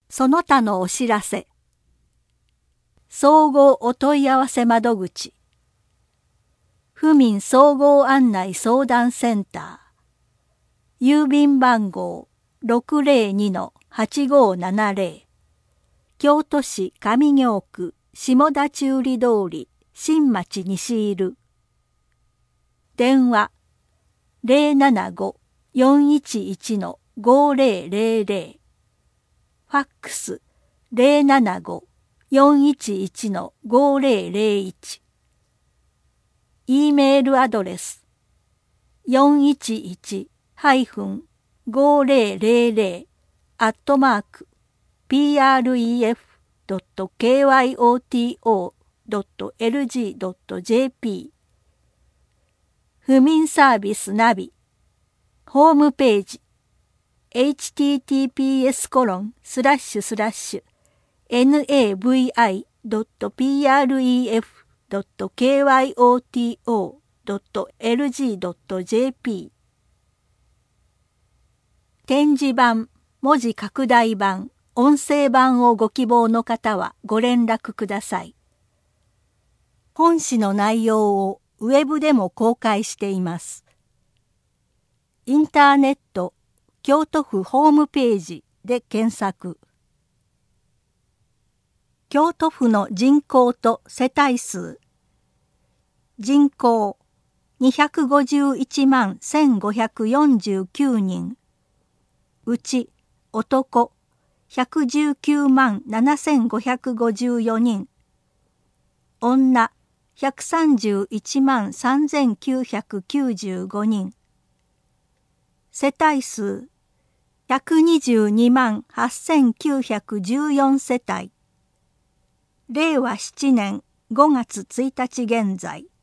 その他のお知らせ。総合お問い合わせ窓口。府民総合案内相談センター。郵便番号 602-8570。京都市上京区下田中里通り新町西入。電話 075-411-5000。ファックス 075-411-5001。E メールアドレス 411-400-pref.kyoto.lg.jp。 府民サービスナビ。ホームページhttps://navi.pref.kyoto.lg.jp。 展示版、文字拡大版、音声版をご希望の方はご連絡ください。本誌の内容をウェブでも公開しています。インターネット京都府ホームページで検索。京都府の人口と世帯数。人口251万1549人。うち男119万7554人。女131万3995人。世帯数122万8914世帯。令和7年5月1日現在。